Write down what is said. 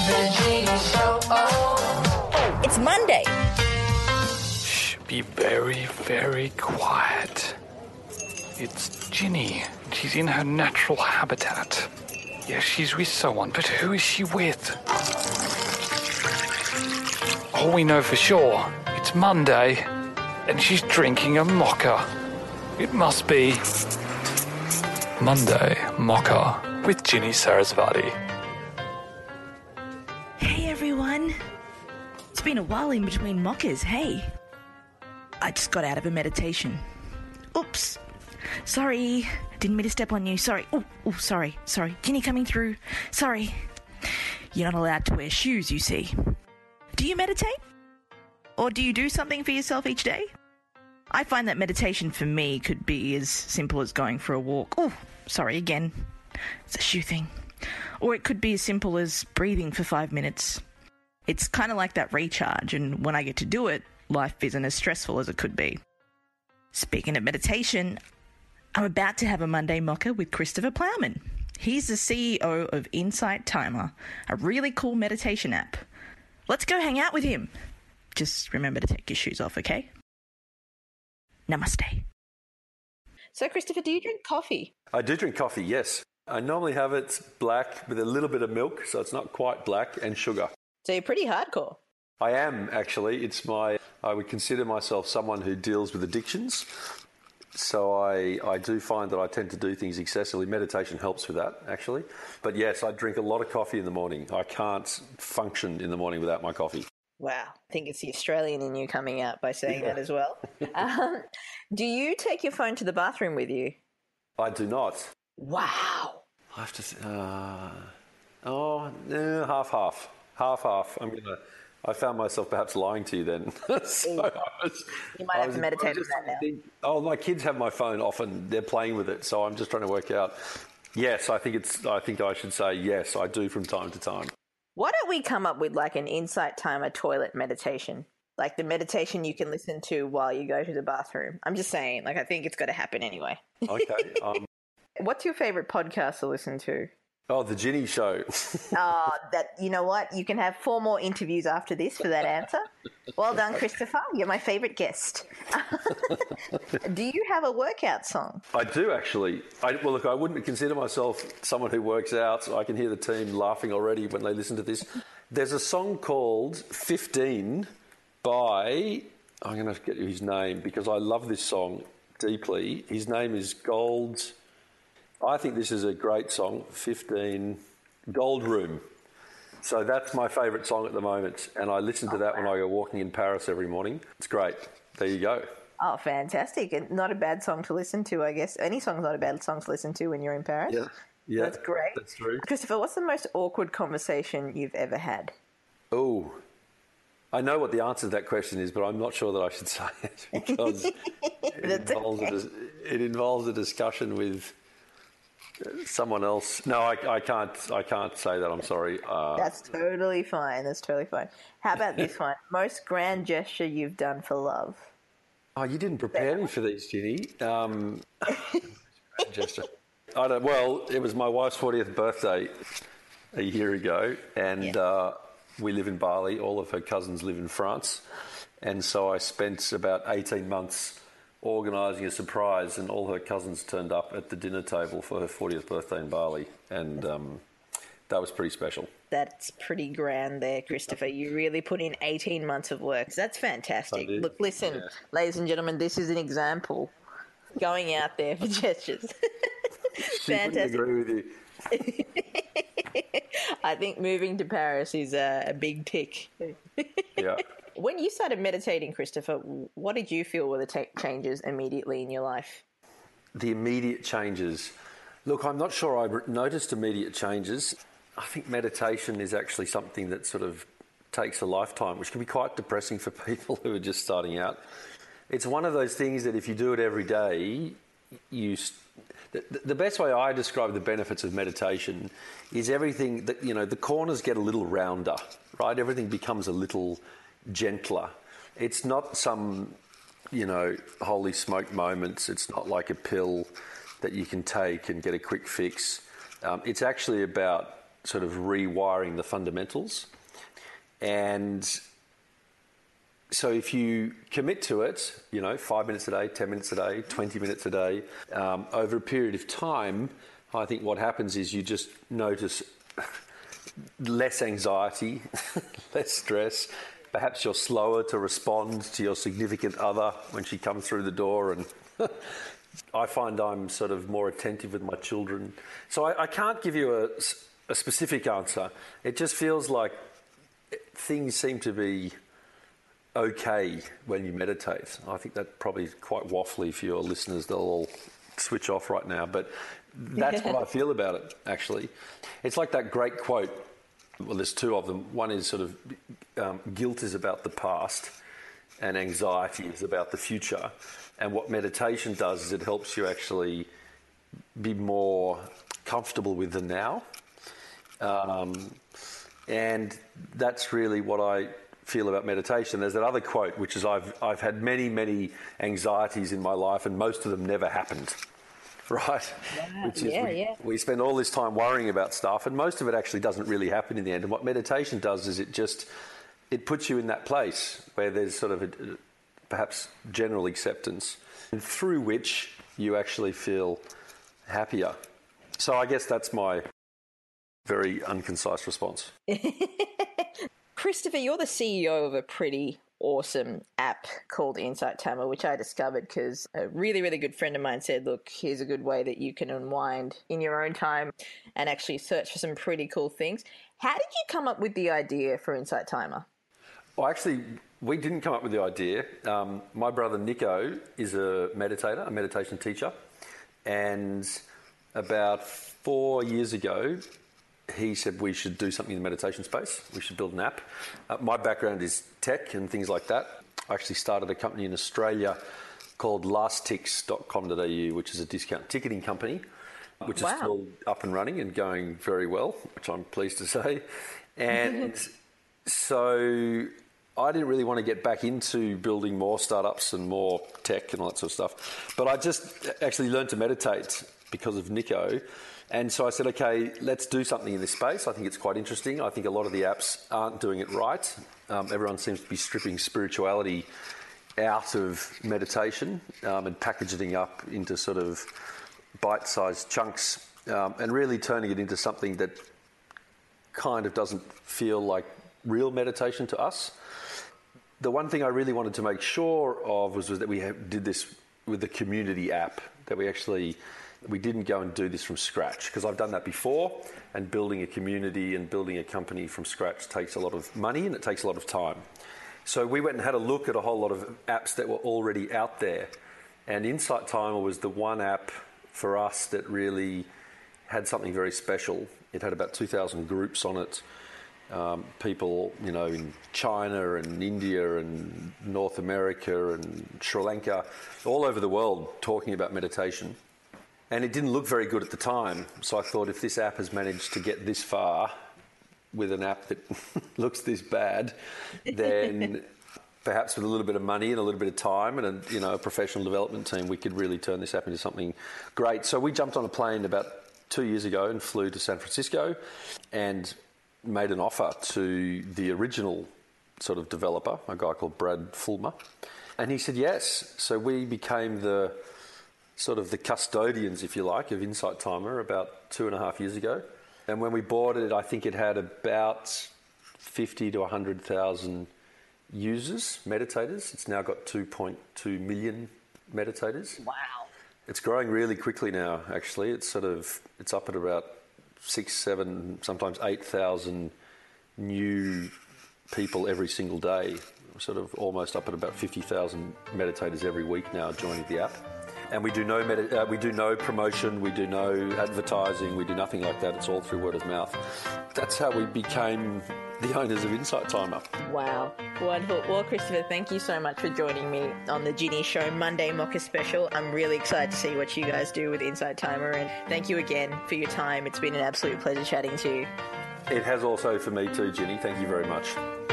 The Genie Show. Oh, It's Monday. Shh, be very, very quiet. It's Ginny. She's in her natural habitat. Yes, she's with someone, but who is she with? All we know for sure, it's Monday, and she's drinking a mocha. It must be Monday Mocha with Ginny Sarasvati. Hey, everyone. It's been a while in between mockers, hey? I just got out of a meditation. Oops. Sorry. Didn't mean to step on you. Sorry. Oh, sorry. Ginny coming through. Sorry. You're not allowed to wear shoes, you see. Do you meditate? Or do you do something for yourself each day? I find that meditation for me could be as simple as going for a walk. Oh, sorry again. It's a shoe thing. Or it could be as simple as breathing for 5 minutes. It's kind of like that recharge, and when I get to do it, life isn't as stressful as it could be. Speaking of meditation, I'm about to have a Monday Mocha with Christopher Plowman. He's the CEO of Insight Timer, a really cool meditation app. Let's go hang out with him. Just remember to take your shoes off, okay? Namaste. So, Christopher, do you drink coffee? I do drink coffee, yes. I normally have it black with a little bit of milk, so it's not quite black, and sugar. So you're pretty hardcore. I am, actually. I would consider myself someone who deals with addictions. So I do find that I tend to do things excessively. Meditation helps with that, actually. But yes, I drink a lot of coffee in the morning. I can't function in the morning without my coffee. Wow. I think it's the Australian in you coming out by saying that as well. Do you take your phone to the bathroom with you? I do not. Wow. I have to say, half-half. Half-half. I found myself perhaps lying to you then. You might have to meditate on that now. Oh, my kids have my phone often. They're playing with it, so I'm just trying to work out. Yes, I think I should say yes, I do from time to time. Why don't we come up with like an Insight Timer toilet meditation? Like the meditation you can listen to while you go to the bathroom. I'm just saying, I think it's got to happen anyway. Okay. What's your favourite podcast to listen to? Oh, The Ginny Show. You know what? You can have 4 more interviews after this for that answer. Well done, Christopher. You're my favourite guest. Do you have a workout song? I do, actually. I wouldn't consider myself someone who works out. I can hear the team laughing already when they listen to this. There's a song called 15 by... I'm going to get you his name because I love this song deeply. His name is Gold... I think this is a great song, 15, Gold Room. So that's my favourite song at the moment, and I listen to that when I go walking in Paris every morning. It's great. There you go. Oh, fantastic. And not a bad song to listen to, I guess. Any song's not a bad song to listen to when you're in Paris. Yeah. That's great. That's true. Christopher, what's the most awkward conversation you've ever had? Oh, I know what the answer to that question is, but I'm not sure that I should say it because it involves a discussion with... someone else. No, I can't say that. I'm sorry. That's totally fine. How about this one? Most grand gesture you've done for love? Oh, you didn't prepare me for these, Ginny. Gesture. Well, it was my wife's 40th birthday a year ago, and we live in Bali. All of her cousins live in France, and so I spent about 18 months organising a surprise, and all her cousins turned up at the dinner table for her 40th birthday in Bali, and that was pretty special. That's pretty grand there, Christopher. You really put in 18 months of work. That's fantastic. Look, listen, ladies and gentlemen, this is an example. Going out there for gestures. Fantastic. I agree with you. I think moving to Paris is a big tick. Yeah. When you started meditating, Christopher, what did you feel were the changes immediately in your life? The immediate changes. Look, I'm not sure I noticed immediate changes. I think meditation is actually something that sort of takes a lifetime, which can be quite depressing for people who are just starting out. It's one of those things that if you do it every day, the best way I describe the benefits of meditation is everything that, the corners get a little rounder, right? Everything becomes a little gentler. It's not some, holy smoke moments. It's not like a pill that you can take and get a quick fix. It's actually about sort of rewiring the fundamentals. And so if you commit to it, 5 minutes a day, 10 minutes a day, 20 minutes a day, over a period of time, I think what happens is you just notice less anxiety, less stress. Perhaps you're slower to respond to your significant other when she comes through the door, and I find I'm sort of more attentive with my children. So I can't give you a specific answer. It just feels like things seem to be okay when you meditate. I think that probably is quite waffly for your listeners. They'll all switch off right now, but that's what I feel about it, actually. It's like that great quote. Well, there's two of them. One is sort of guilt is about the past and anxiety is about the future. And what meditation does is it helps you actually be more comfortable with the now. And that's really what I feel about meditation. There's that other quote, which is I've had many, many anxieties in my life and most of them never happened. Right? Wow. Which is we spend all this time worrying about stuff and most of it actually doesn't really happen in the end. And what meditation does is it puts you in that place where there's sort of perhaps general acceptance, and through which you actually feel happier. So I guess that's my very unconcise response. Christopher, you're the CEO of a pretty awesome app called Insight Timer, which I discovered because a really, really good friend of mine said, look, here's a good way that you can unwind in your own time and actually search for some pretty cool things. How did you come up with the idea for Insight Timer? Well, actually, we didn't come up with the idea. My brother Nico is a meditator, a meditation teacher, and about 4 years ago, he said we should do something in the meditation space. We should build an app. My background is tech and things like that. I actually started a company in Australia called lasttix.com.au, which is a discount ticketing company, which is still up and running and going very well, which I'm pleased to say. And so I didn't really want to get back into building more startups and more tech and all that sort of stuff. But I just actually learned to meditate because of Nico. And so I said, okay, let's do something in this space. I think it's quite interesting. I think a lot of the apps aren't doing it right. Everyone seems to be stripping spirituality out of meditation and packaging up into sort of bite-sized chunks and really turning it into something that kind of doesn't feel like real meditation to us. The one thing I really wanted to make sure of was that we did this with the community app, that we didn't go and do this from scratch, because I've done that before, and building a community and building a company from scratch takes a lot of money and it takes a lot of time. So we went and had a look at a whole lot of apps that were already out there, and Insight Timer was the one app for us that really had something very special. It had about 2,000 groups on it, people, in China and India and North America and Sri Lanka, all over the world talking about meditation. And it didn't look very good at the time. So I thought, if this app has managed to get this far with an app that looks this bad, then perhaps with a little bit of money and a little bit of time and a professional development team, we could really turn this app into something great. So we jumped on a plane about 2 years ago and flew to San Francisco and made an offer to the original sort of developer, a guy called Brad Fulmer. And he said yes. So we became the custodians, if you like, of Insight Timer about 2.5 years ago. And when we bought it, I think it had about 50 to 100,000 users, meditators. It's now got 2.2 million meditators. Wow. It's growing really quickly now, actually. It's up at about 6, 7, sometimes 8,000 new people every single day. We're sort of almost up at about 50,000 meditators every week now joining the app. And we do no promotion, we do no advertising, we do nothing like that. It's all through word of mouth. That's how we became the owners of Insight Timer. Wow. Wonderful. Well, Christopher, thank you so much for joining me on the Ginny Show Monday Mocha Special. I'm really excited to see what you guys do with Insight Timer, and thank you again for your time. It's been an absolute pleasure chatting to you. It has also for me too, Ginny. Thank you very much.